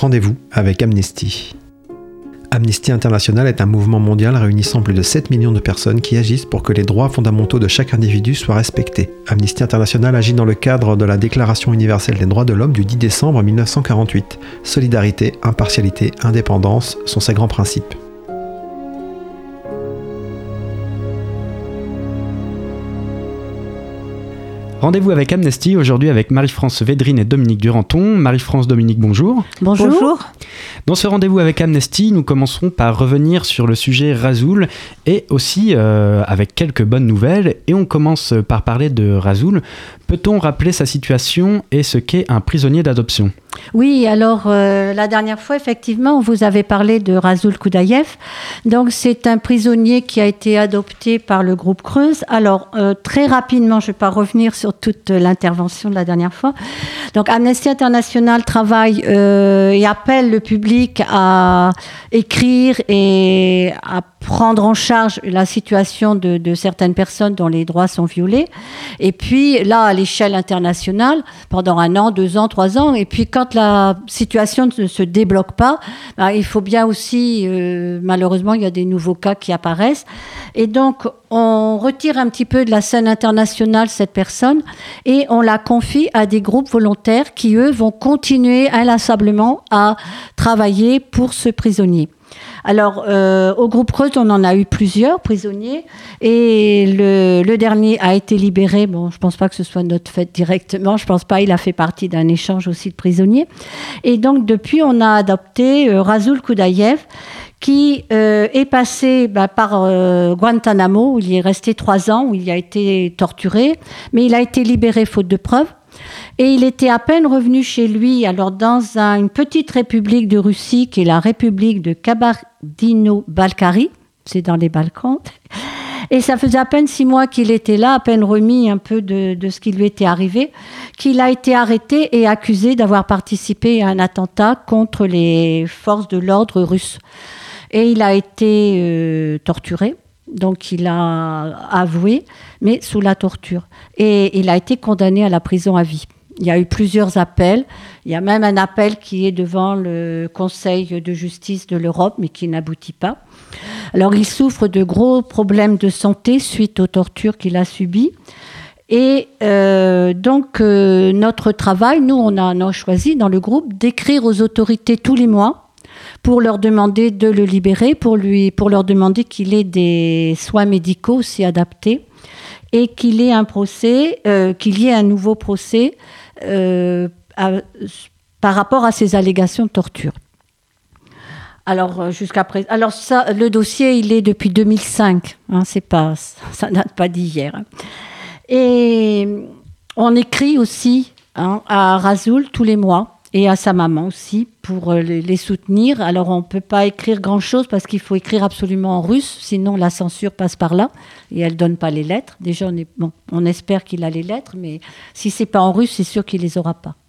Rendez-vous avec Amnesty. Amnesty International est un mouvement mondial réunissant plus de 7 millions de personnes qui agissent pour que les droits fondamentaux de chaque individu soient respectés. Amnesty International agit dans le cadre de la Déclaration universelle des droits de l'homme du 10 décembre 1948. Solidarité, impartialité, indépendance sont ses grands principes. Rendez-vous avec Amnesty, aujourd'hui avec Marie-France Védrine et Dominique Duranton. Marie-France, Dominique, bonjour. Bonjour. Dans ce rendez-vous avec Amnesty, nous commencerons par revenir sur le sujet Rasoul et aussi avec quelques bonnes nouvelles. Et on commence par parler de Rasoul. Peut-on rappeler sa situation et ce qu'est un prisonnier d'adoption ? Oui, alors la dernière fois, effectivement, on vous avait parlé de Rasoul Koudaïev. Donc, c'est un prisonnier qui a été adopté par le groupe Creuse. Alors, très rapidement, je ne vais pas revenir sur toute l'intervention de la dernière fois. Donc, Amnesty International travaille et appelle le public à écrire et à prendre en charge la situation de certaines personnes dont les droits sont violés. Et puis, là, à l'échelle internationale, pendant 1 an, 2 ans, 3 ans, et puis quand la situation ne se débloque pas, il faut bien aussi, malheureusement, il y a des nouveaux cas qui apparaissent. Et donc, on retire un petit peu de la scène internationale cette personne et on la confie à des groupes volontaires qui, eux, vont continuer inlassablement à travailler pour ce prisonnier. Alors, au groupe Creuse, on en a eu plusieurs prisonniers et le dernier a été libéré. Bon, je ne pense pas que ce soit notre fait directement, je ne pense pas, il a fait partie d'un échange aussi de prisonniers. Et donc, depuis, on a adopté Rasoul Koudaïev qui est passé par Guantanamo, où il y est resté 3 ans, où il a été torturé, mais il a été libéré faute de preuves. Et il était à peine revenu chez lui, alors dans une petite république de Russie, qui est la république de Kabardino-Balkarie, c'est dans les Balkans. Et ça faisait à peine 6 mois qu'il était là, à peine remis un peu de ce qui lui était arrivé, qu'il a été arrêté et accusé d'avoir participé à un attentat contre les forces de l'ordre russes. Et il a été torturé. Donc, il a avoué, mais sous la torture. Et il a été condamné à la prison à vie. Il y a eu plusieurs appels. Il y a même un appel qui est devant le Conseil de justice de l'Europe, mais qui n'aboutit pas. Alors, il souffre de gros problèmes de santé suite aux tortures qu'il a subies. Et donc, notre travail, nous, on a choisi dans le groupe d'écrire aux autorités tous les mois pour leur demander de le libérer, pour leur demander qu'il ait des soins médicaux aussi adaptés et qu'il ait un procès, qu'il y ait un nouveau procès par rapport à ces allégations de torture. Alors, jusqu'à présent, alors ça, le dossier, il est depuis 2005, hein, ça date pas d'hier. Hein. Et on écrit aussi à Rasoul tous les mois, et à sa maman aussi, pour les soutenir. Alors, on ne peut pas écrire grand-chose parce qu'il faut écrire absolument en russe, sinon la censure passe par là, et elle ne donne pas les lettres. Déjà, on espère qu'il a les lettres, mais si ce n'est pas en russe, c'est sûr qu'il ne les aura pas.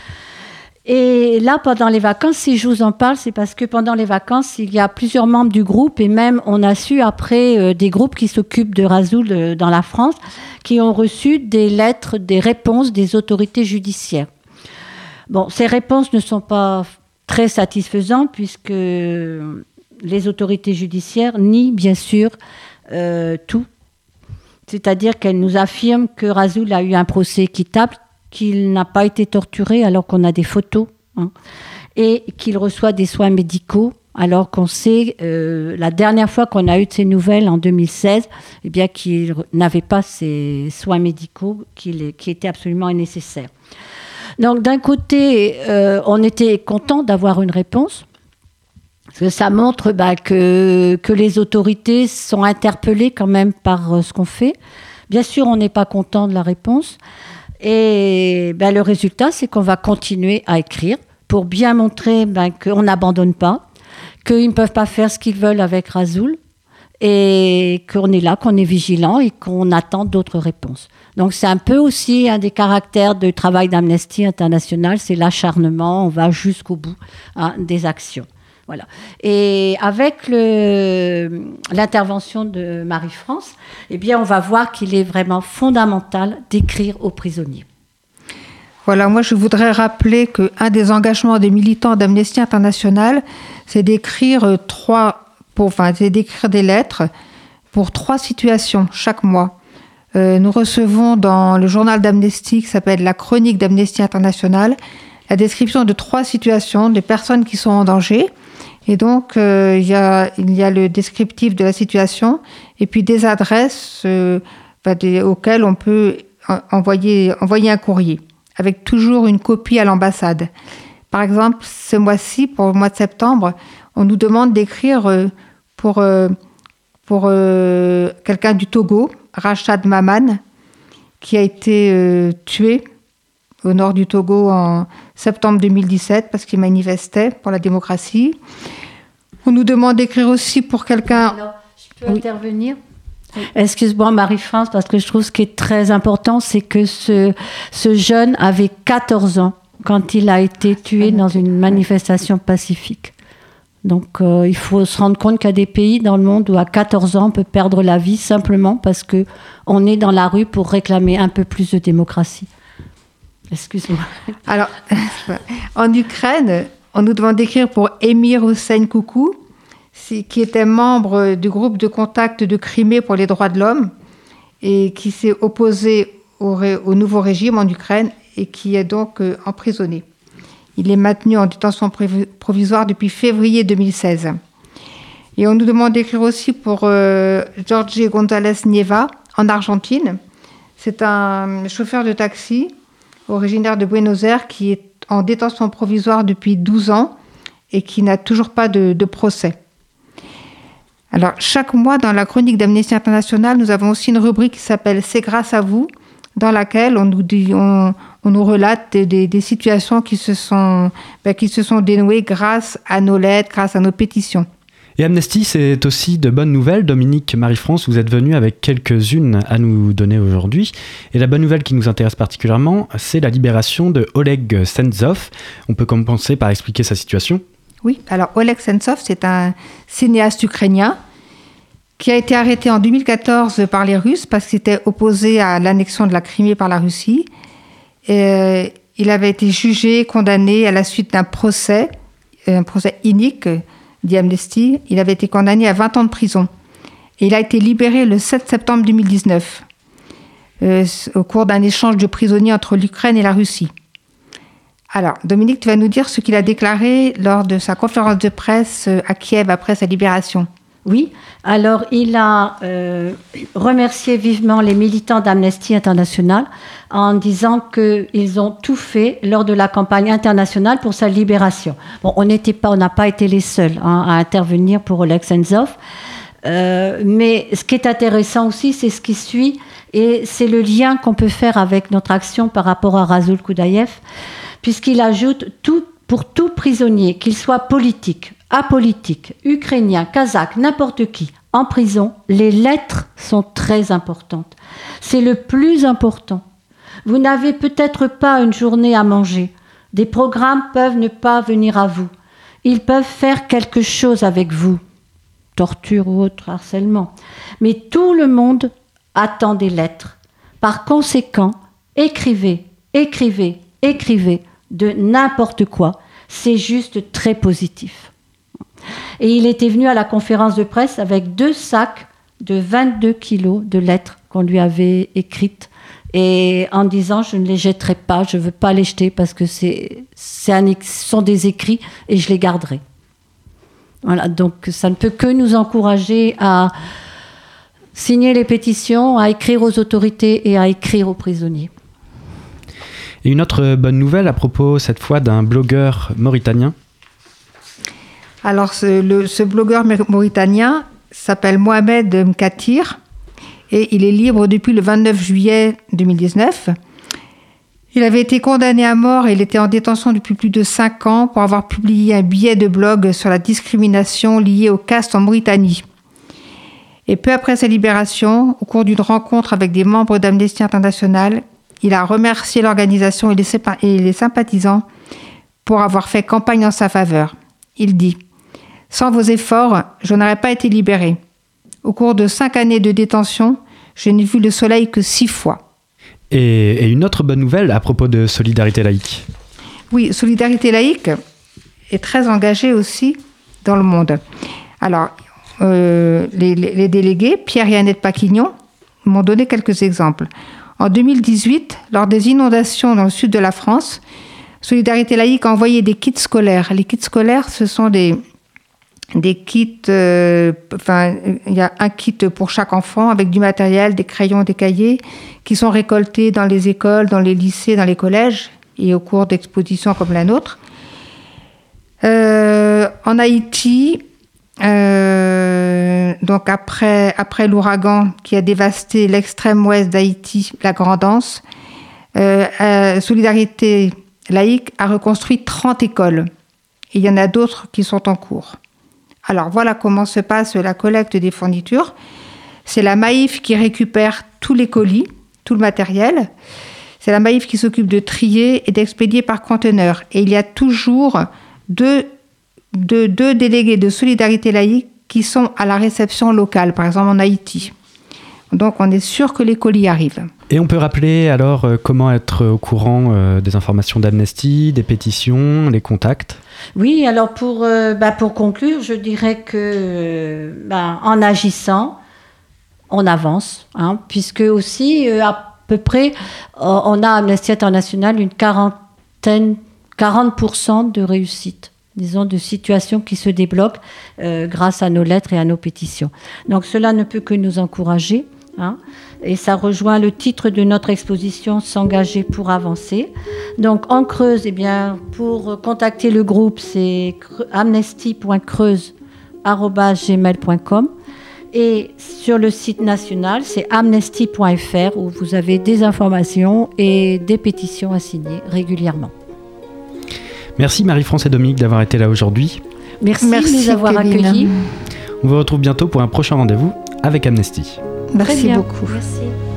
Et là, pendant les vacances, si je vous en parle, c'est parce que pendant les vacances, il y a plusieurs membres du groupe, et même on a su après des groupes qui s'occupent de Rasoul dans la France, qui ont reçu des lettres, des réponses des autorités judiciaires. Bon, ces réponses ne sont pas très satisfaisantes puisque les autorités judiciaires nient bien sûr tout. C'est-à-dire qu'elles nous affirment que Rasoul a eu un procès équitable, qu'il n'a pas été torturé alors qu'on a des photos, et qu'il reçoit des soins médicaux alors qu'on sait, la dernière fois qu'on a eu de ces nouvelles en 2016, eh bien, qu'il n'avait pas ces soins médicaux qui étaient absolument nécessaires. Donc, d'un côté, on était content d'avoir une réponse, parce que ça montre que les autorités sont interpellées quand même par ce qu'on fait. Bien sûr, on n'est pas content de la réponse. Et le résultat, c'est qu'on va continuer à écrire pour bien montrer qu'on n'abandonne pas, qu'ils ne peuvent pas faire ce qu'ils veulent avec Rasoul, et qu'on est là, qu'on est vigilant et qu'on attend d'autres réponses. Donc c'est un peu aussi un des caractères du travail d'Amnesty International, c'est l'acharnement, on va jusqu'au bout des actions. Voilà. Et avec l'intervention de Marie-France, eh bien on va voir qu'il est vraiment fondamental d'écrire aux prisonniers. Voilà, moi je voudrais rappeler qu'un des engagements des militants d'Amnesty International, c'est d'écrire des lettres pour 3 situations chaque mois. Nous recevons dans le journal d'Amnesty, qui s'appelle la Chronique d'Amnesty International, la description de 3 situations de personnes qui sont en danger. Et donc, il y a le descriptif de la situation et puis des adresses auxquelles on peut envoyer un courrier, avec toujours une copie à l'ambassade. Par exemple, ce mois-ci, pour le mois de septembre, on nous demande d'écrire pour quelqu'un du Togo, Rachad Maman, qui a été tué au nord du Togo en septembre 2017 parce qu'il manifestait pour la démocratie. On nous demande d'écrire aussi pour quelqu'un... Alors, je peux intervenir ? Excuse-moi Marie-France, parce que je trouve ce qui est très important, c'est que ce jeune avait 14 ans quand il a été tué dans une manifestation pacifique. Donc il faut se rendre compte qu'il y a des pays dans le monde où à 14 ans on peut perdre la vie simplement parce qu'on est dans la rue pour réclamer un peu plus de démocratie. Excuse-moi. Alors, en Ukraine, on nous demande d'écrire pour Emir Hossein Koukou, qui était membre du groupe de contact de Crimée pour les droits de l'homme et qui s'est opposé au nouveau régime en Ukraine et qui est donc emprisonné. Il est maintenu en détention provisoire depuis février 2016. Et on nous demande d'écrire aussi pour Jorge González Nieva en Argentine. C'est un chauffeur de taxi originaire de Buenos Aires qui est en détention provisoire depuis 12 ans et qui n'a toujours pas de procès. Alors, chaque mois, dans la chronique d'Amnesty International, nous avons aussi une rubrique qui s'appelle « C'est grâce à vous », dans laquelle on nous relate des situations qui se sont dénouées grâce à nos lettres, grâce à nos pétitions. Et Amnesty, c'est aussi de bonnes nouvelles. Dominique, Marie-France, vous êtes venue avec quelques-unes à nous donner aujourd'hui. Et la bonne nouvelle qui nous intéresse particulièrement, c'est la libération de Oleg Sentsov. On peut commencer par expliquer sa situation. Oui, alors Oleg Sentsov, c'est un cinéaste ukrainien qui a été arrêté en 2014 par les Russes parce qu'il s'était opposé à l'annexion de la Crimée par la Russie. Et, il avait été jugé, condamné à la suite d'un procès, un procès inique, dit Amnesty. Il avait été condamné à 20 ans de prison. Et il a été libéré le 7 septembre 2019 au cours d'un échange de prisonniers entre l'Ukraine et la Russie. Alors, Dominique, tu vas nous dire ce qu'il a déclaré lors de sa conférence de presse à Kiev après sa libération. Oui, alors il a remercié vivement les militants d'Amnesty International en disant qu'ils ont tout fait lors de la campagne internationale pour sa libération. Bon, on n'a pas été les seuls à intervenir pour Oleg Sentsov, mais ce qui est intéressant aussi, c'est ce qui suit, et c'est le lien qu'on peut faire avec notre action par rapport à Rasoul Koudaïev, puisqu'il ajoute pour tout prisonnier, qu'il soit politique, apolitique, ukrainien, kazakh, n'importe qui, en prison, les lettres sont très importantes. C'est le plus important. Vous n'avez peut-être pas une journée à manger. Des programmes peuvent ne pas venir à vous. Ils peuvent faire quelque chose avec vous. Torture ou autre harcèlement. Mais tout le monde attend des lettres. Par conséquent, écrivez de n'importe quoi. C'est juste très positif. Et il était venu à la conférence de presse avec 2 sacs de 22 kilos de lettres qu'on lui avait écrites, et en disant je ne les jetterai pas, je ne veux pas les jeter parce que ce sont des écrits et je les garderai. Voilà, donc ça ne peut que nous encourager à signer les pétitions, à écrire aux autorités et à écrire aux prisonniers. Et une autre bonne nouvelle à propos cette fois d'un blogueur mauritanien. Alors ce blogueur mauritanien s'appelle Mohamed Mkatir et il est libre depuis le 29 juillet 2019. Il avait été condamné à mort et il était en détention depuis plus de 5 ans pour avoir publié un billet de blog sur la discrimination liée aux castes en Mauritanie. Et peu après sa libération, au cours d'une rencontre avec des membres d'Amnesty International, il a remercié l'organisation et les sympathisants pour avoir fait campagne en sa faveur. Il dit « Sans vos efforts, je n'aurais pas été libéré. Au cours de 5 années de détention, je n'ai vu le soleil que 6 fois. » Et une autre bonne nouvelle à propos de Solidarité laïque. Oui, Solidarité laïque est très engagée aussi dans le monde. Alors, les délégués, Pierre et Annette Paquignon, m'ont donné quelques exemples. En 2018, lors des inondations dans le sud de la France, Solidarité laïque a envoyé des kits scolaires. Les kits scolaires, ce sont des kits, il y a un kit pour chaque enfant avec du matériel, des crayons, des cahiers, qui sont récoltés dans les écoles, dans les lycées, dans les collèges et au cours d'expositions comme la nôtre. En Haïti, donc après l'ouragan qui a dévasté l'extrême ouest d'Haïti, la Grande-Anse, Solidarité laïque a reconstruit 30 écoles. Et il y en a d'autres qui sont en cours. Alors voilà comment se passe la collecte des fournitures. C'est la Maïf qui récupère tous les colis, tout le matériel. C'est la Maïf qui s'occupe de trier et d'expédier par conteneur. Et il y a toujours deux délégués de Solidarité laïque qui sont à la réception locale, par exemple en Haïti. Donc on est sûr que les colis arrivent. Et on peut rappeler alors comment être au courant des informations d'Amnesty, des pétitions, les contacts? Oui, alors pour conclure, je dirais que en agissant, on avance, puisque aussi à peu près, on a Amnesty International une 40% de réussite, disons, de situations qui se débloquent grâce à nos lettres et à nos pétitions. Donc cela ne peut que nous encourager. Et ça rejoint le titre de notre exposition, S'engager pour avancer. Donc en Creuse, pour contacter le groupe, c'est amnesty.creuse@gmail.com. Et sur le site national, c'est amnesty.fr où vous avez des informations et des pétitions à signer régulièrement. Merci Marie-France et Dominique d'avoir été là aujourd'hui. Merci de nous avoir accueillis. On vous retrouve bientôt pour un prochain rendez-vous avec Amnesty. Merci beaucoup. Merci.